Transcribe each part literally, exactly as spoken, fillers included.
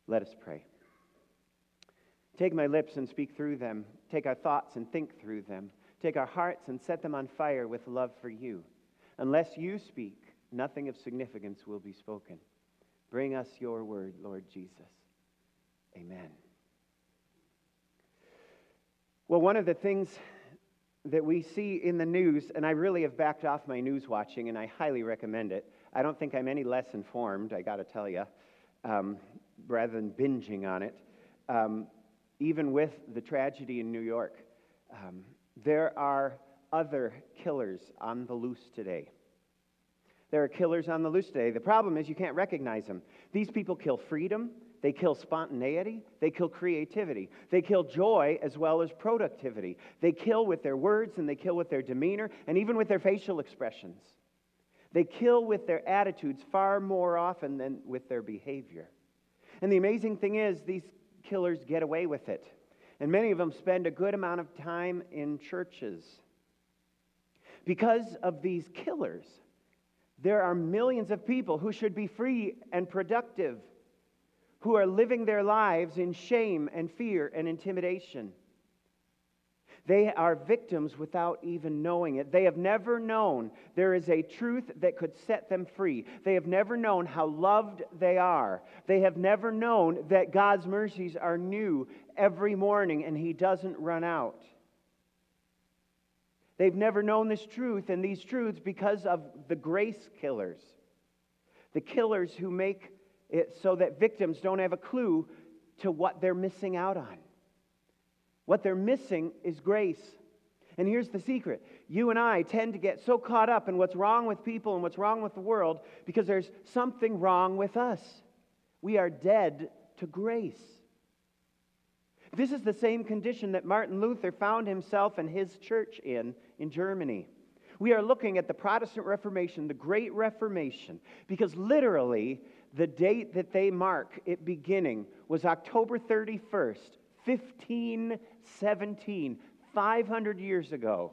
Let us pray. Take my lips and speak through them. Take our thoughts and think through them. Take our hearts and set them on fire with love for you. Unless you speak, nothing of significance will be spoken. Bring us your word, Lord Jesus. Amen. Well, one of the things that we see in the news, and I really have backed off my news watching, and I highly recommend it. I don't think I'm any less informed, I got to tell you, um, rather than binging on it. Um, even with the tragedy in New York, um, there are other killers on the loose today. There are killers on the loose today. The problem is you can't recognize them. These people kill freedom, they kill spontaneity, they kill creativity, they kill joy as well as productivity. They kill with their words and they kill with their demeanor and even with their facial expressions. They kill with their attitudes far more often than with their behavior. And the amazing thing is these killers get away with it. And many of them spend a good amount of time in churches. Because of these killers, there are millions of people who should be free and productive, who are living their lives in shame and fear and intimidation. They are victims without even knowing it. They have never known there is a truth that could set them free. They have never known how loved they are. They have never known that God's mercies are new every morning and He doesn't run out. They've never known this truth and these truths because of the grace killers. The killers who make it so that victims don't have a clue to what they're missing out on. What they're missing is grace. And here's the secret. You and I tend to get so caught up in what's wrong with people and what's wrong with the world because there's something wrong with us. We are dead to grace. This is the same condition that Martin Luther found himself and his church in, in Germany. We are looking at the Protestant Reformation, the Great Reformation, because literally the date that they mark it beginning was October thirty-first, fifteen seventeen, five hundred years ago,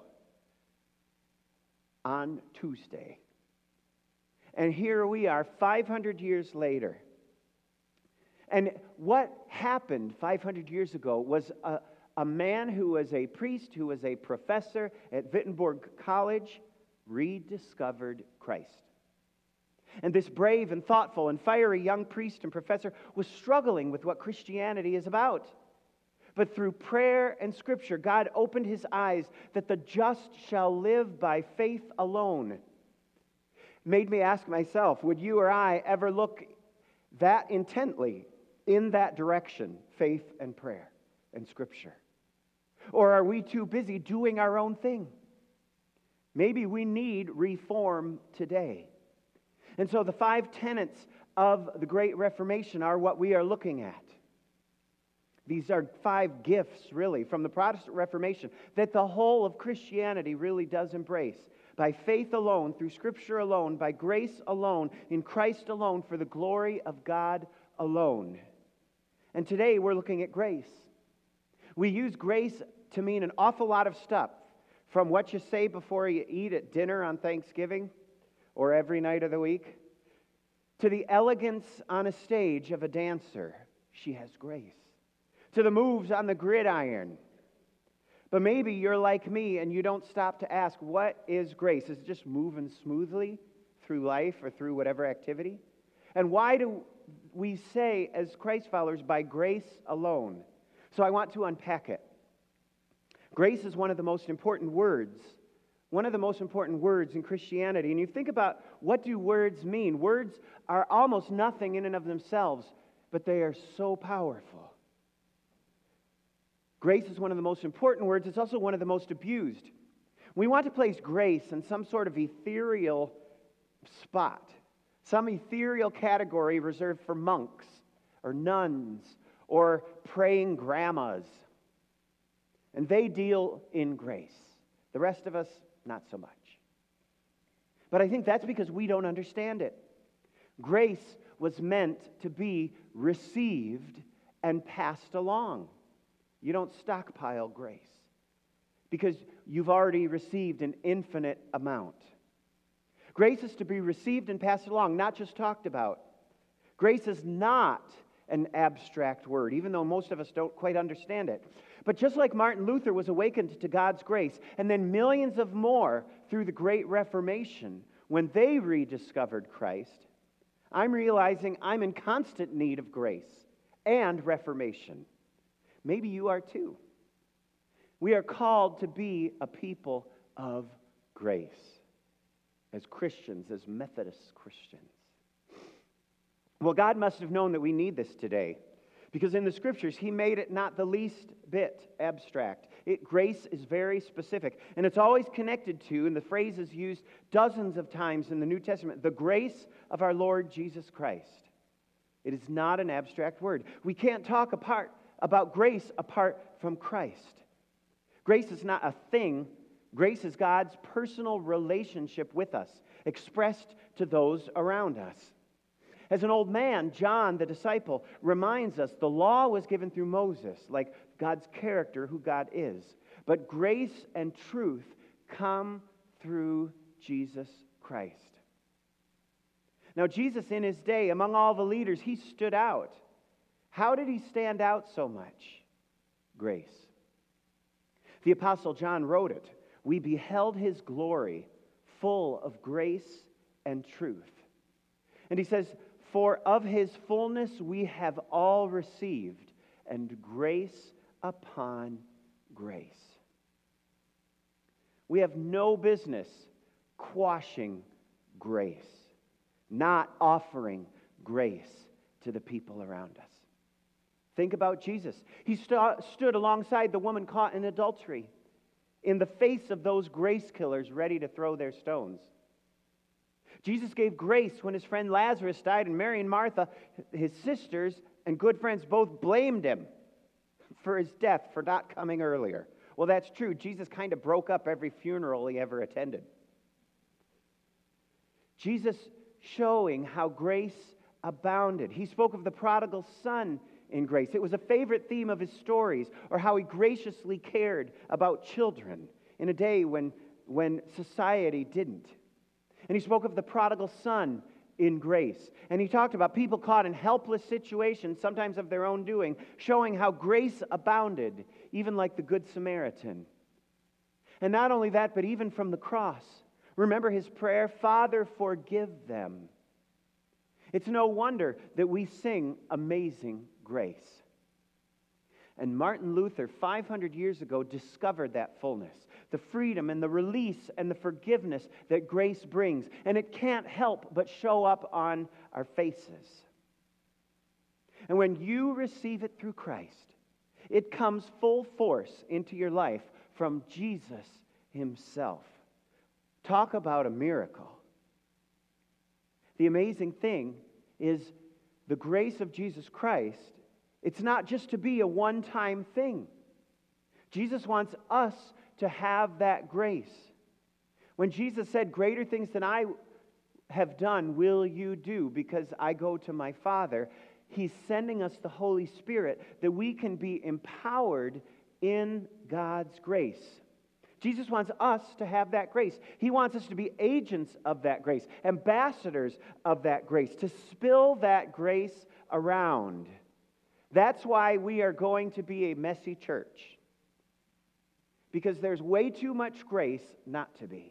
on Tuesday. And here we are, five hundred years later. And what happened five hundred years ago was a, a man who was a priest, who was a professor at Wittenberg College, rediscovered Christ. And this brave and thoughtful and fiery young priest and professor was struggling with what Christianity is about. But through prayer and Scripture, God opened his eyes that the just shall live by faith alone. Made me ask myself, would you or I ever look that intently in that direction, faith and prayer and Scripture? Or are we too busy doing our own thing? Maybe we need reform today. And so the five tenets of the Great Reformation are what we are looking at. These are five gifts, really, from the Protestant Reformation that the whole of Christianity really does embrace. By faith alone, through Scripture alone, by grace alone, in Christ alone, for the glory of God alone. And today we're looking at grace. We use grace to mean an awful lot of stuff, from what you say before you eat at dinner on Thanksgiving or every night of the week, to the elegance on a stage of a dancer. She has grace. To the moves on the gridiron. But maybe you're like me and you don't stop to ask, what is grace? Is it just moving smoothly through life or through whatever activity? And why do we say as Christ followers, by grace alone? So I want to unpack it. Grace is one of the most important words. One of the most important words in Christianity. And you think about, what do words mean? Words are almost nothing in and of themselves, but they are so powerful. Grace is one of the most important words. It's also one of the most abused. We want to place grace in some sort of ethereal spot, some ethereal category reserved for monks or nuns or praying grandmas. And they deal in grace. The rest of us, not so much. But I think that's because we don't understand it. Grace was meant to be received and passed along. You don't stockpile grace because you've already received an infinite amount. Grace is to be received and passed along, not just talked about. Grace is not an abstract word, even though most of us don't quite understand it. But just like Martin Luther was awakened to God's grace, and then millions of more through the Great Reformation, when they rediscovered Christ, I'm realizing I'm in constant need of grace and reformation. Maybe you are too. We are called to be a people of grace as Christians, as Methodist Christians. Well, God must have known that we need this today, because in the Scriptures, He made it not the least bit abstract. It, grace is very specific, and it's always connected to, and the phrase is used dozens of times in the New Testament, the grace of our Lord Jesus Christ. It is not an abstract word. We can't talk apart about grace apart from Christ. Grace is not a thing. Grace is God's personal relationship with us, expressed to those around us. As an old man, John, the disciple, reminds us the law was given through Moses, like God's character, who God is. But grace and truth come through Jesus Christ. Now, Jesus in His day, among all the leaders, He stood out. How did He stand out so much? Grace. The Apostle John wrote it. We beheld His glory, full of grace and truth. And he says, for of His fullness we have all received, and grace upon grace. We have no business quashing grace, not offering grace to the people around us. Think about Jesus. He st- stood alongside the woman caught in adultery, in the face of those grace killers ready to throw their stones. Jesus gave grace when His friend Lazarus died, and Mary and Martha, His sisters and good friends, both blamed Him for His death, for not coming earlier. Well, that's true. Jesus kind of broke up every funeral He ever attended. Jesus showing how grace abounded. He spoke of the prodigal son in grace. It was a favorite theme of His stories, or how He graciously cared about children in a day when, when society didn't. And He spoke of the prodigal son in grace. And He talked about people caught in helpless situations, sometimes of their own doing, showing how grace abounded, even like the Good Samaritan. And not only that, but even from the cross. Remember His prayer, Father, forgive them. It's no wonder that we sing Amazing Grace. And Martin Luther, five hundred years ago, discovered that fullness, the freedom and the release and the forgiveness that grace brings. And it can't help but show up on our faces. And when you receive it through Christ, it comes full force into your life from Jesus Himself. Talk about a miracle. The amazing thing is the grace of Jesus Christ. It's not just to be a one-time thing. Jesus wants us to have that grace. When Jesus said, greater things than I have done will you do because I go to my Father, He's sending us the Holy Spirit that we can be empowered in God's grace. Jesus wants us to have that grace. He wants us to be agents of that grace, ambassadors of that grace, to spill that grace around. That's why we are going to be a messy church. Because there's way too much grace not to be.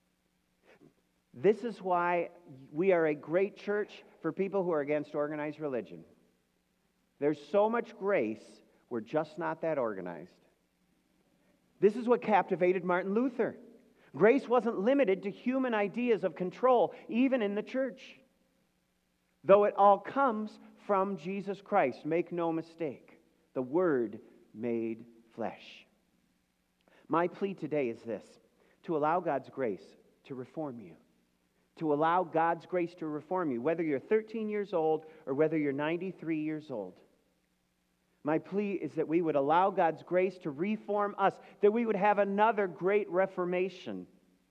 This is why we are a great church for people who are against organized religion. There's so much grace, we're just not that organized. This is what captivated Martin Luther. Grace wasn't limited to human ideas of control, even in the church. Though it all comes from Jesus Christ, make no mistake, the Word made flesh. My plea today is this, to allow God's grace to reform you. To allow God's grace to reform you, whether you're thirteen years old or whether you're ninety-three years old. My plea is that we would allow God's grace to reform us, that we would have another great reformation.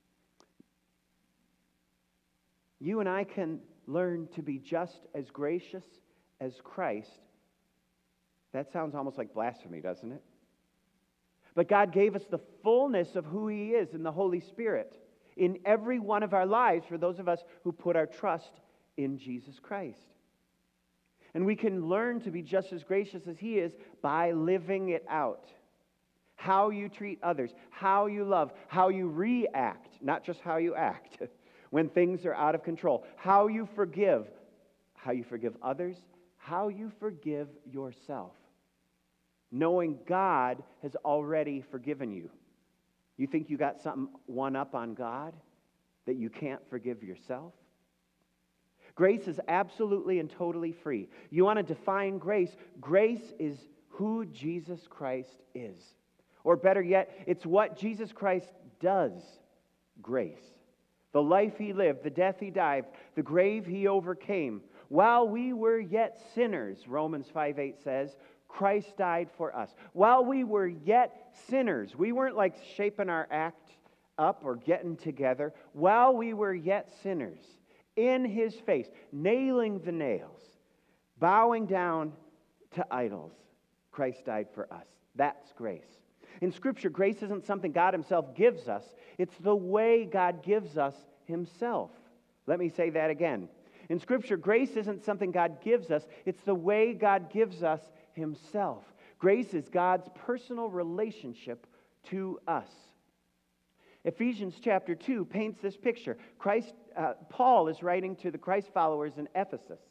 You and I can learn to be just as gracious as Christ. That sounds almost like blasphemy, doesn't it? But God gave us the fullness of who He is in the Holy Spirit in every one of our lives for those of us who put our trust in Jesus Christ. And we can learn to be just as gracious as He is by living it out. How you treat others, how you love, how you react, not just how you act, when things are out of control. How you forgive, how you forgive others, how you forgive yourself. Knowing God has already forgiven you. You think you got something one up on God that you can't forgive yourself? Grace is absolutely and totally free. You want to define grace? Grace is who Jesus Christ is. Or better yet, it's what Jesus Christ does, grace. The life He lived, the death He died, the grave He overcame. While we were yet sinners, Romans five eight says, Christ died for us. While we were yet sinners, we weren't like shaping our act up or getting together. While we were yet sinners, in His face, nailing the nails, bowing down to idols, Christ died for us. That's grace. In Scripture, grace isn't something God Himself gives us. It's the way God gives us Himself. Let me say that again. In Scripture, grace isn't something God gives us. It's the way God gives us Himself. Grace is God's personal relationship to us. Ephesians chapter two paints this picture. Christ, uh, Paul is writing to the Christ followers in Ephesus.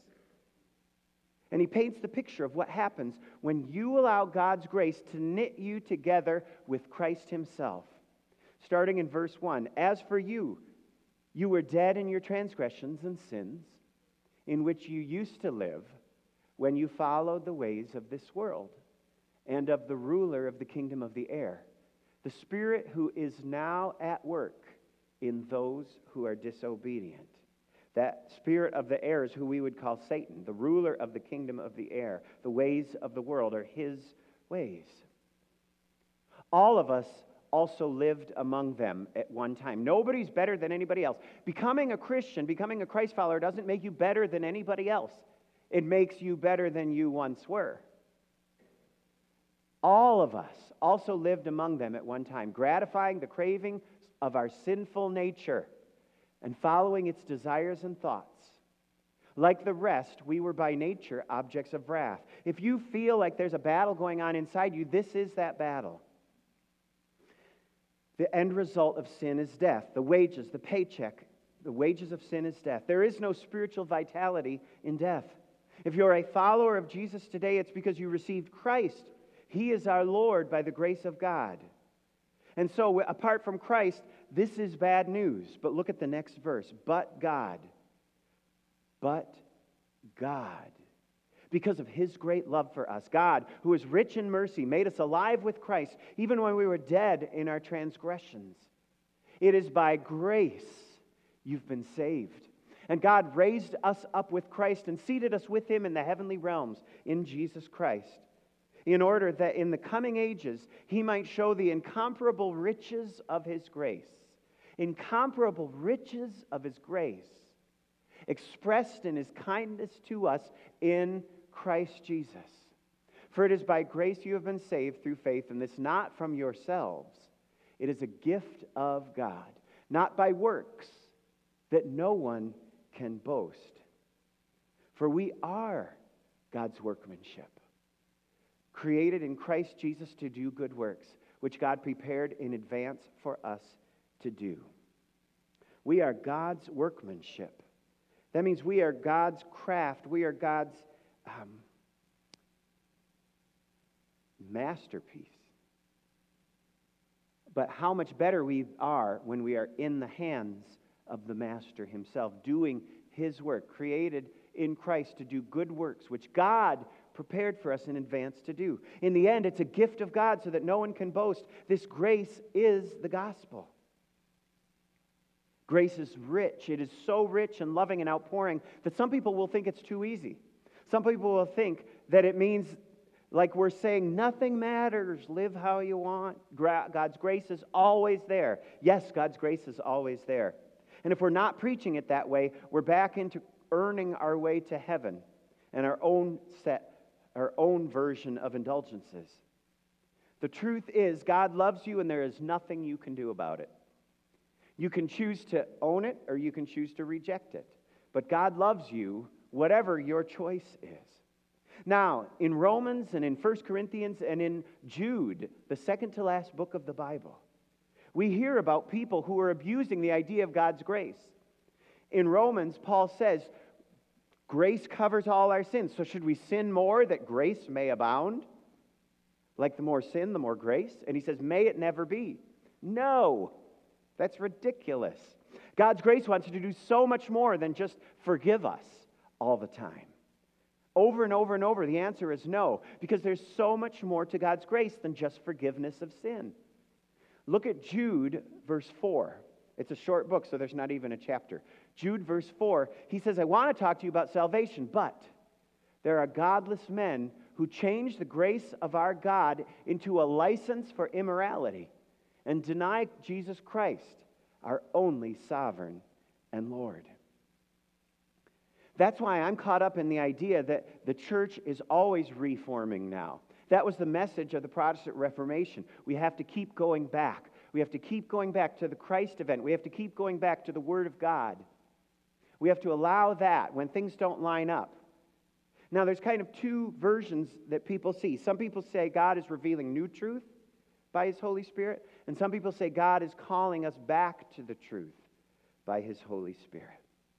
And he paints the picture of what happens when you allow God's grace to knit you together with Christ Himself. Starting in verse one, as for you, you were dead in your transgressions and sins, in which you used to live when you followed the ways of this world and of the ruler of the kingdom of the air, the Spirit who is now at work in those who are disobedient. That spirit of the air is who we would call Satan, the ruler of the kingdom of the air. The ways of the world are his ways. All of us also lived among them at one time. Nobody's better than anybody else. Becoming a Christian, becoming a Christ follower doesn't make you better than anybody else. It makes you better than you once were. All of us also lived among them at one time, gratifying the craving of our sinful nature and following its desires and thoughts. Like the rest, we were by nature objects of wrath. If you feel like there's a battle going on inside you, this is that battle. The end result of sin is death. The wages, the paycheck, the wages of sin is death. There is no spiritual vitality in death. If you're a follower of Jesus today, it's because you received Christ. He is our Lord by the grace of God. And so, apart from Christ, this is bad news. But look at the next verse. But God. But God. Because of His great love for us, God, who is rich in mercy, made us alive with Christ, even when we were dead in our transgressions. It is by grace you've been saved. And God raised us up with Christ and seated us with Him in the heavenly realms in Jesus Christ, in order that in the coming ages He might show the incomparable riches of His grace. Incomparable riches of His grace, expressed in His kindness to us in Christ Jesus. For it is by grace you have been saved through faith, and this not from yourselves. It is a gift of God, not by works, that no one can boast. For we are God's workmanship, created in Christ Jesus to do good works, which God prepared in advance for us to do. We are God's workmanship. That means we are God's craft. We are God's um, masterpiece. But how much better we are when we are in the hands of the Master Himself, doing His work, created in Christ to do good works, which God prepared for us in advance to do. In the end, it's a gift of God so that no one can boast. This grace is the gospel. Grace is rich. It is so rich and loving and outpouring that some people will think it's too easy. Some people will think that it means, like we're saying, nothing matters. Live how you want. God's grace is always there. Yes, God's grace is always there. And if we're not preaching it that way, we're back into earning our way to heaven and our own set, our own version of indulgences. The truth is, God loves you and there is nothing you can do about it. You can choose to own it or you can choose to reject it. But God loves you, whatever your choice is. Now, in Romans and in First Corinthians and in Jude, the second to last book of the Bible, we hear about people who are abusing the idea of God's grace. In Romans, Paul says, grace covers all our sins. So should we sin more that grace may abound? Like the more sin, the more grace? And he says, may it never be. No, that's ridiculous. God's grace wants to do so much more than just forgive us all the time. Over and over and over, the answer is no, because there's so much more to God's grace than just forgiveness of sin. Look at Jude, verse four. It's a short book, so there's not even a chapter. Jude, verse four, he says, I want to talk to you about salvation, but there are godless men who change the grace of our God into a license for immorality and deny Jesus Christ, our only sovereign and Lord. That's why I'm caught up in the idea that the church is always reforming now. That was the message of the Protestant Reformation. We have to keep going back. We have to keep going back to the Christ event. We have to keep going back to the Word of God. We have to allow that when things don't line up. Now, there's kind of two versions that people see. Some people say God is revealing new truth by His Holy Spirit, and some people say God is calling us back to the truth by His Holy Spirit.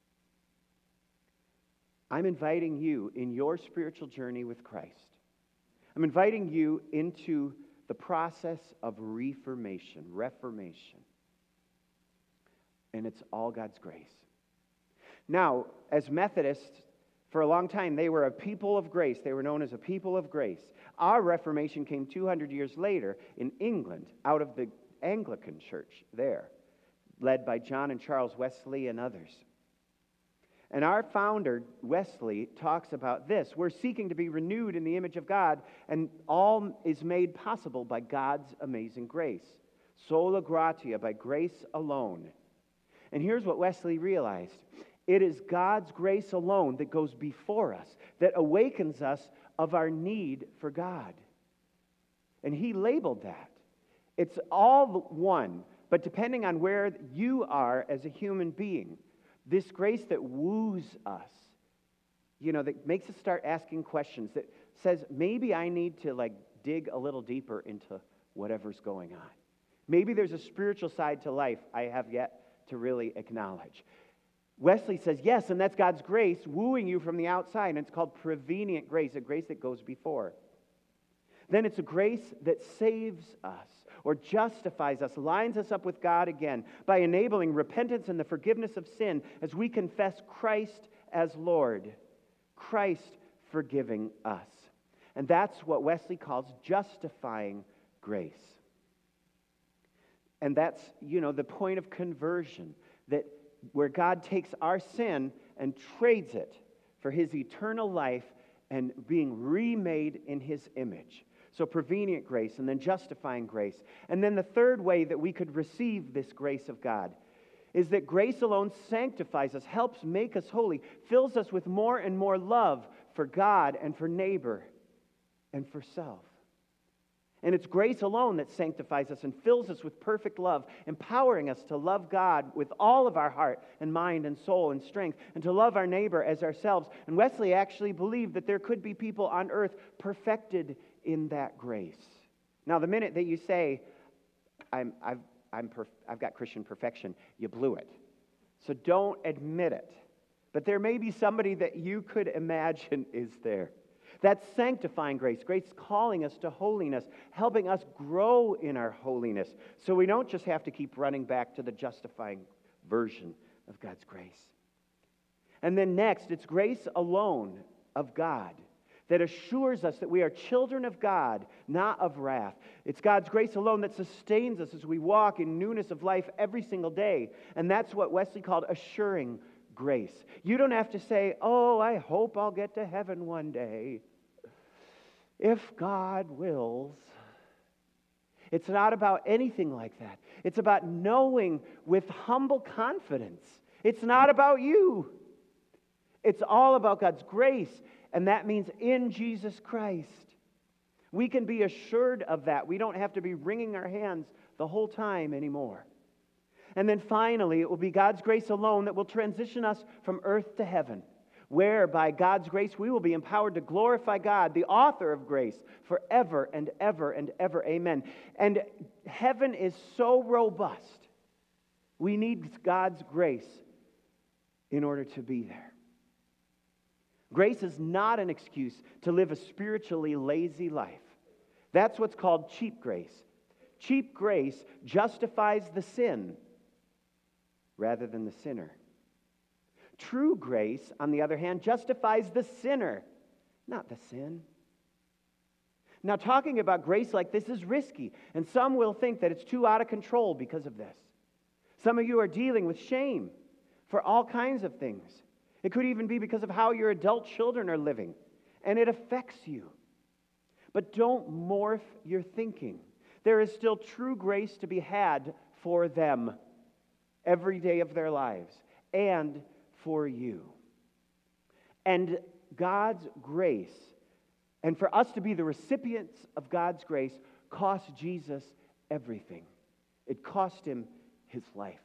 I'm inviting you in your spiritual journey with Christ. I'm inviting you into the process of reformation, reformation. And it's all God's grace. Now, as Methodists, for a long time, they were a people of grace. They were known as a people of grace. Our Reformation came two hundred years later in England, out of the Anglican church there, led by John and Charles Wesley and others. And our founder, Wesley, talks about this. We're seeking to be renewed in the image of God, and all is made possible by God's amazing grace. Sola gratia, by grace alone. And here's what Wesley realized. It is God's grace alone that goes before us, that awakens us of our need for God. And he labeled that. It's all one, but depending on where you are as a human being, this grace that woos us, you know, that makes us start asking questions, that says, maybe I need to like dig a little deeper into whatever's going on. Maybe there's a spiritual side to life I have yet to really acknowledge. Wesley says, yes, and that's God's grace wooing you from the outside, and it's called prevenient grace, a grace that goes before. Then it's a grace that saves us or justifies us, lines us up with God again by enabling repentance and the forgiveness of sin as we confess Christ as Lord, Christ forgiving us. And that's what Wesley calls justifying grace. And that's, you know, the point of conversion, that where God takes our sin and trades it for His eternal life and being remade in His image. So prevenient grace and then justifying grace. And then the third way that we could receive this grace of God is that grace alone sanctifies us, helps make us holy, fills us with more and more love for God and for neighbor and for self. And it's grace alone that sanctifies us and fills us with perfect love, empowering us to love God with all of our heart and mind and soul and strength, and to love our neighbor as ourselves. And Wesley actually believed that there could be people on earth perfected in that grace. Now, the minute that you say, I'm, I've, I'm perf- I've got Christian perfection, you blew it. So don't admit it. But there may be somebody that you could imagine is there. That's sanctifying grace. Grace calling us to holiness, helping us grow in our holiness, so we don't just have to keep running back to the justifying version of God's grace. And then next, it's grace alone of God that assures us that we are children of God, not of wrath. It's God's grace alone that sustains us as we walk in newness of life every single day. And that's what Wesley called assuring grace. You don't have to say, oh, I hope I'll get to heaven one day, if God wills. It's not about anything like that. It's about knowing with humble confidence. It's not about you. It's all about God's grace, and that means in Jesus Christ. We can be assured of that. We don't have to be wringing our hands the whole time anymore. And then finally, it will be God's grace alone that will transition us from earth to heaven. where by God's grace we will be empowered to glorify God, the author of grace, forever and ever and ever. Amen. And heaven is so robust. We need God's grace in order to be there. Grace is not an excuse to live a spiritually lazy life. That's what's called cheap grace. Cheap grace justifies the sin rather than the sinner. True grace, on the other hand, justifies the sinner, not the sin. Now, talking about grace like this is risky, and some will think that it's too out of control because of this. Some of you are dealing with shame for all kinds of things. It could even be because of how your adult children are living, and it affects you. But don't morph your thinking. There is still true grace to be had for them every day of their lives, and for you. And God's grace, and for us to be the recipients of God's grace, cost Jesus everything. It cost him his life.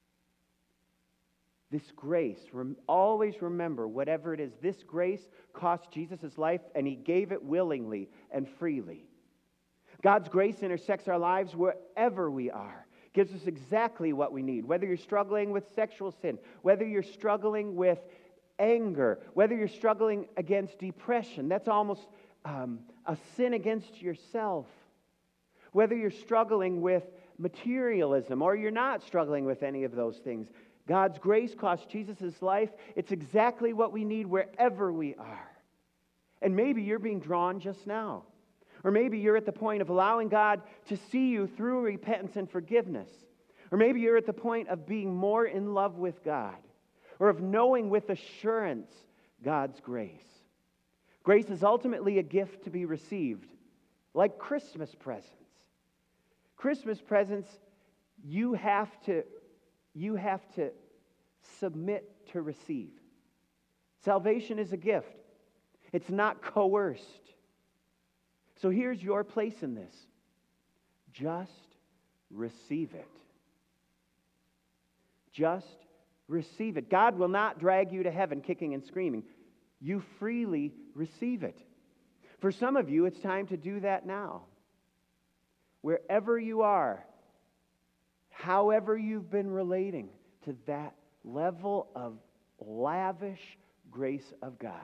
This grace, rem- always remember, whatever it is, this grace cost Jesus his life, and he gave it willingly and freely. God's grace intersects our lives wherever we are. Gives us exactly what we need. Whether you're struggling with sexual sin, whether you're struggling with anger, whether you're struggling against depression, that's almost um, a sin against yourself. Whether you're struggling with materialism or you're not struggling with any of those things, God's grace cost Jesus' life. It's exactly what we need wherever we are. And maybe you're being drawn just now. Or maybe you're at the point of allowing God to see you through repentance and forgiveness. Or maybe you're at the point of being more in love with God. Or of knowing with assurance God's grace. Grace is ultimately a gift to be received, like Christmas presents. Christmas presents, you have to, you have to submit to receive. Salvation is a gift. It's not coerced. So here's your place in this. Just receive it. Just receive it. God will not drag you to heaven kicking and screaming. You freely receive it. For some of you, it's time to do that now. Wherever you are, however you've been relating to that level of lavish grace of God.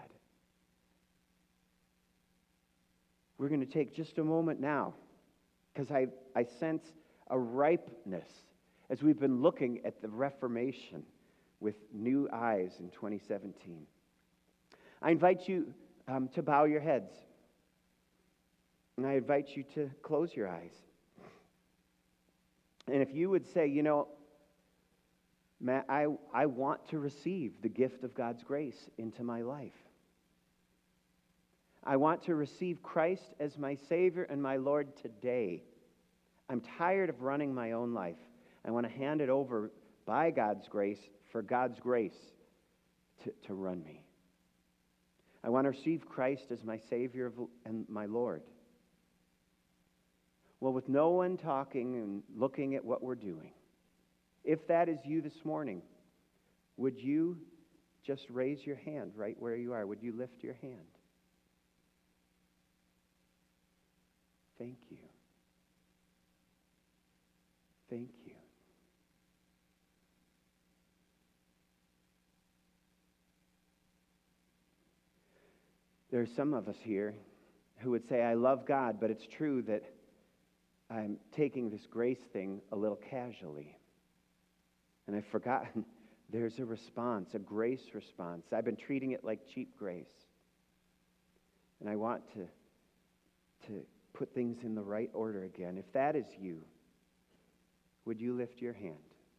We're going to take just a moment now, because I, I sense a ripeness as we've been looking at the Reformation with new eyes in twenty seventeen. I invite you um, to bow your heads, and I invite you to close your eyes. And if you would say, you know, Matt, I, I want to receive the gift of God's grace into my life. I want to receive Christ as my Savior and my Lord today. I'm tired of running my own life. I want to hand it over by God's grace for God's grace to, to run me. I want to receive Christ as my Savior and my Lord. Well, with no one talking and looking at what we're doing, if that is you this morning, would you just raise your hand right where you are? Would you lift your hand? Thank you. Thank you. There are some of us here who would say, I love God, but it's true that I'm taking this grace thing a little casually. And I've forgotten there's a response, a grace response. I've been treating it like cheap grace. And I want to, to put things in the right order again. If that is you, would you lift your hand?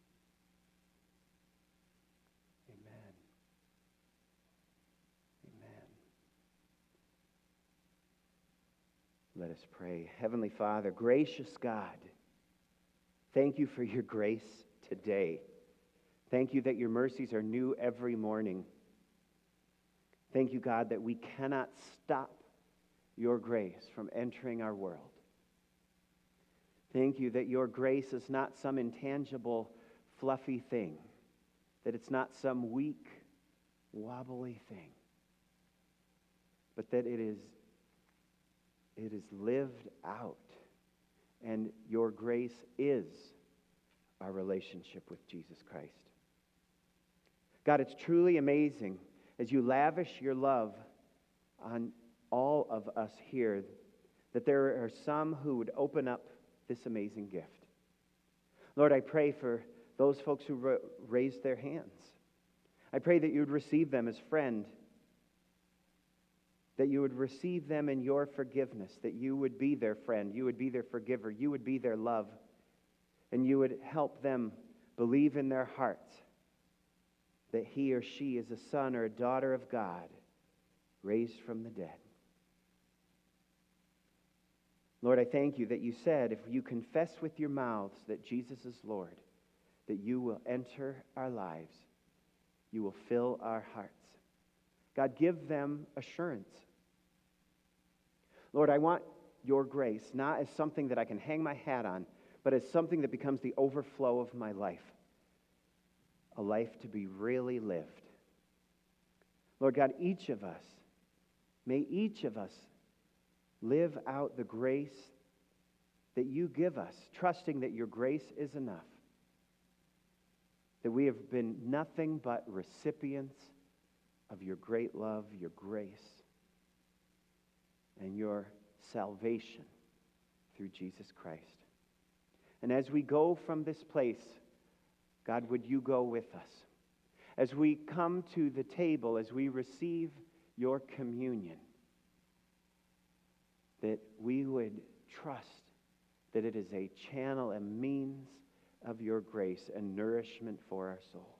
Amen. Amen. Let us pray. Heavenly Father, gracious God, thank you for your grace today. Thank you that your mercies are new every morning. Thank you, God, that we cannot stop your grace from entering our world. Thank you that your grace is not some intangible, fluffy thing, that it's not some weak, wobbly thing, but that it is, it is lived out. And your grace is our relationship with Jesus Christ. God, it's truly amazing as you lavish your love on all of us here, that there are some who would open up this amazing gift. Lord, I pray for those folks who ra- raised their hands. I pray that you would receive them as friend, that you would receive them in your forgiveness, that you would be their friend, you would be their forgiver, you would be their love, and you would help them believe in their hearts that he or she is a son or a daughter of God raised from the dead. Lord, I thank you that you said if you confess with your mouths that Jesus is Lord, that you will enter our lives, you will fill our hearts. God, give them assurance. Lord, I want your grace not as something that I can hang my hat on, but as something that becomes the overflow of my life, a life to be really lived. Lord God, each of us, may each of us live out the grace that you give us, trusting that your grace is enough, that we have been nothing but recipients of your great love, your grace, and your salvation through Jesus Christ. And as we go from this place, God, would you go with us? As we come to the table, as we receive your communion, that we would trust that it is a channel, a means of your grace and nourishment for our souls.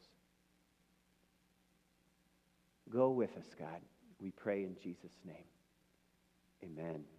Go with us, God. We pray in Jesus' name. Amen.